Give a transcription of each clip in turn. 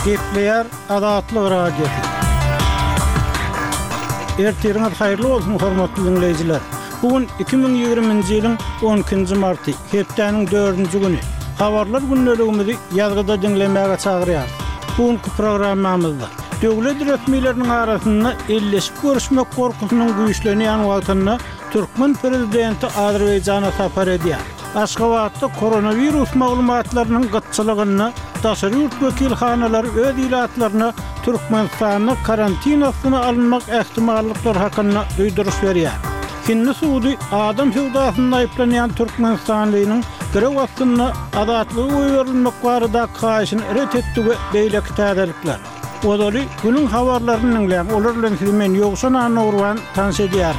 Gepleyer adatly radiosu. Ertirňiz haýyrly bolsun hormatly dinleýijiler. Bugün 2020-nji ýylyň 12-nji marty, hepdeniň 4-nji güni. Habarlar günneligimizi ýazgyda dinlemäge çagyrýar. Bugünkü programmamyzda döwlet resmiýetleriniň arasynda elleşip görüşmek gorkusynyň güýçlenýän wagtynda Türkmen prezidenti Azerbaýjana sapar edýär. Aşgabatda koronavirus maglumatlarynyň gytçylygyny daşary ýurt wekilhanalary öz ilatlaryna Türkmenistanyň karantinasyna alınmak ähtimallyklary hakynda duýduruş berýär. Finni Suudi adam howdasyna aýplanýan Türkmenistanlynyň grew wagtynda adatlygy öýürilmek barada kaýşyny ret etdigi beýleki täzelikler. Odaly günüň habarlaryny dinleýän olar bilen filmen ýogşan anawrwan tans edýär.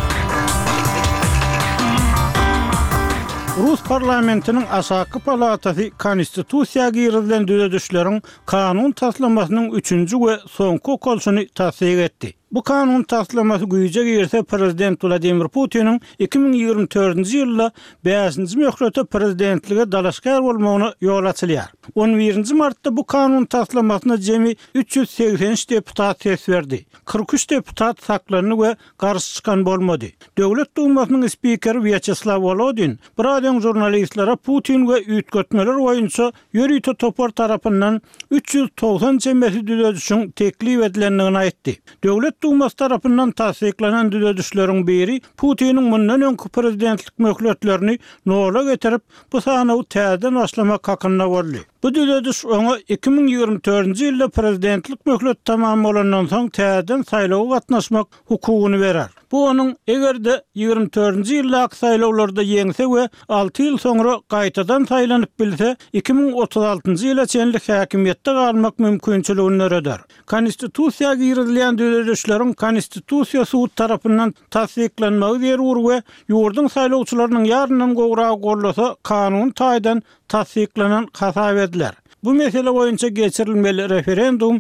Rus parlamentinin Aşağı Palatası konstitusiýaga girilen düzedişleriň kanun taslamasynyň 3-nji we soňky okolşuny tasdik etdi. Bu kanun taslamasy güýje girse prezident Vladimir Putin'in 2024-nji ýylda 5-nji möhürete prezidentlige dalaşgar bolmagyna ýol açylýar. 11-nji martda bu kanun taslamasyna jemi 383 deputat ses berdi. 43 deputat saklanyp we garşy çykan bolmady. Döwlet dumasynyň spikeri Vyacheslav Volodin biraden jurnalistlere Putin we üýtgetmeler boýunça ýörüýte topar tarapyndan 390 jemgyýeti düzedişiň teklip edilendigini aýtdy. Döwlet Dumas tarapyndan tasdiklanan düzedişleriň biri Putin'in mundan öňkü prezidentlik möhüretlerini nola getirip bu sanawy täzeden başlamak hakynda boldy. Bu düzediş ona 2024-nji ýylda prezidentlik möhüreti tamam bolandan soň täzeden saýlawa gatnaşmak hukugyny berer. Bu onun egerde 24-nji ýyldaky saýlawlarda ýeňse we 6 ýyl soňra gaýtadan saýlanyp bilse 2036-njy ýyla çenlik häkimiýetde galmak mümkinçiligini öýder. Konstitusiýaga girilen düzedişleriň Konstitusiýa suwut tarapyndan tasdiklanmagy zerur we ýurduň saýlawçylarynyň ýaryndan gowrak gollasa kanun taýdan tasdiklanan hasap ediler. Bu mesele boýunça geçirilmeli referendum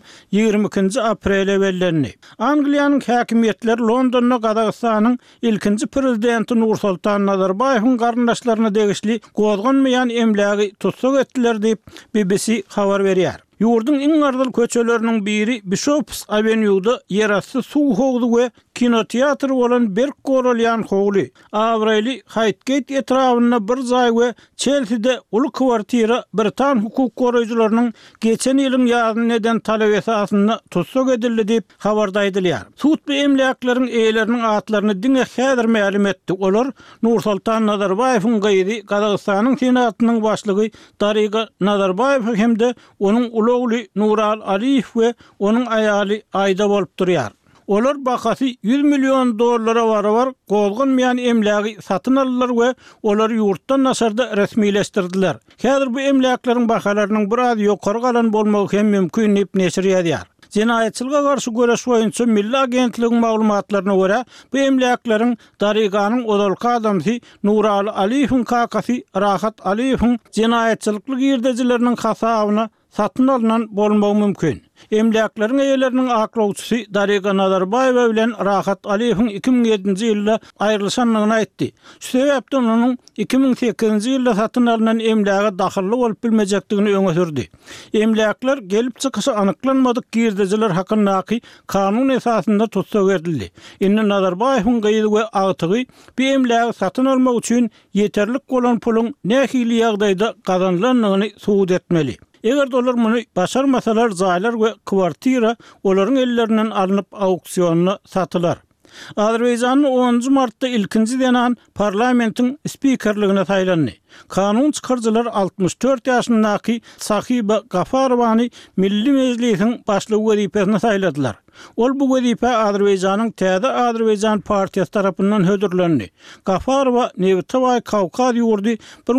22 aprele bellenli. Angliýanyň häkimiýetleri Londonda Gazagystanyň ilkinji prezidenti Nursultan Nazarbayewiň garyndaşlaryna degişli gozganmaýan emlägi tutsak etdiler diýip BBC habar berýär. Ýurdun iň ardyl köçeleriniň biri Bishops Avenue'da yerasty suw howzy we kinoteatr bolan berk goralýan howly. Avrayly Highgate etrawyna bir jaý we Chelsea'de uly kwartira Britan hukuk goraýjylarynyň geçen ýylyň ýazyny neden talap esasynda tutsak edildi diýip habarda edilýär. Suwut bu emläkleriň eýleriniň atlaryny diňe häzir ma'lum etdi. Olar Nursultan Nazarbayewiň gaýdy Gazagystanyň senatynyň başlygy Dariga Nazarbayew hemde onuň ulugly Nural Aliyev we onuň aýaly aýda bolup durýar. Olar bakasy $100 milyon barabar gozganmaýan emlägi satyn aldylar we olar ýurtdan nasarda resmileşdirdiler. Häzir bu emläkleriň bahalarynyň biraz ýokary galan bolmagy hem mümkin diýip neşir edýär. Jinayetçilge garşy göreş boýunça Milli Agentligiň maglumatlaryna görä, bu emläkleriň Dariganyň odalky adamsy Nural Aliyewiň kakasy Rahat Aliyewiň jinayetçilikli girdejileriniň hasabyna satyn alynan bolmagy mümkin. Emläkleriň eýleriniň aklawçysy Dariga Nazarbayew bilen Rahat Aliyewiň 2007-nji ýylda aýrylşanlygyny aýtdy. Şu sebäpden onuň 2008-nji ýylda satyn alynan emläge dahilli bolup bilmejekdigini öňe sürdi. Emläkler gelip çykyşy anyklanmadyk girdejiler hakyndaky kanun esasynda tutsak edildi. Indi Nazarbayewiň gaýdy we agtygy bu emläge satyn almak üçin ýeterlik bolan puluň nähili ýagdaýda gazanlanlygyny subut etmeli. Eger dolar muny başarmasalar zaýlar we kwartira olaryň ellerinden alınıp auksionuna satylar. Azerbaýjanyň 10 martda ilkinji denan parlamentiň spikerligine saýlandy. Kanun çykarjylar 64 ýaşyndaky Sahiba Gafarowany Milli Mejlisiň başlygy wezipesine saýladylar. Ol bu wezipe Azerbaýjanyň Täze Azerbaýjan partiýasy tarapyndan hödürlendi. Gafarowa Nevtaway Kawkaz ýurdy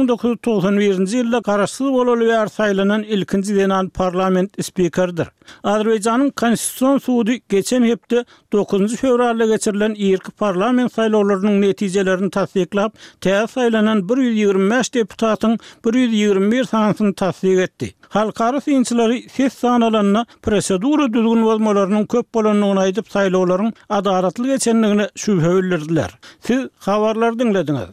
1991-nji ýylda garaşsyz bolaly ýar saýlanan ilkinji denan parlament spikerdir. Azerbaýjanyň Konstitusiýon suwudy geçen hepde 9 fevralda geçirilen ýerki parlament saýlawlarynyň netijelerini tasdiklap, täze saýlanan 125 deputatyň 121 sanasyny tasdik etdi. Halkara synçylary ses sanalarına prosedura düzgün bolmalarynyň köp bolanlygyny aýdyp saýlawlaryň adalatly geçenligine şübhe bildirdiler. Siz habarlar dinlediňiz.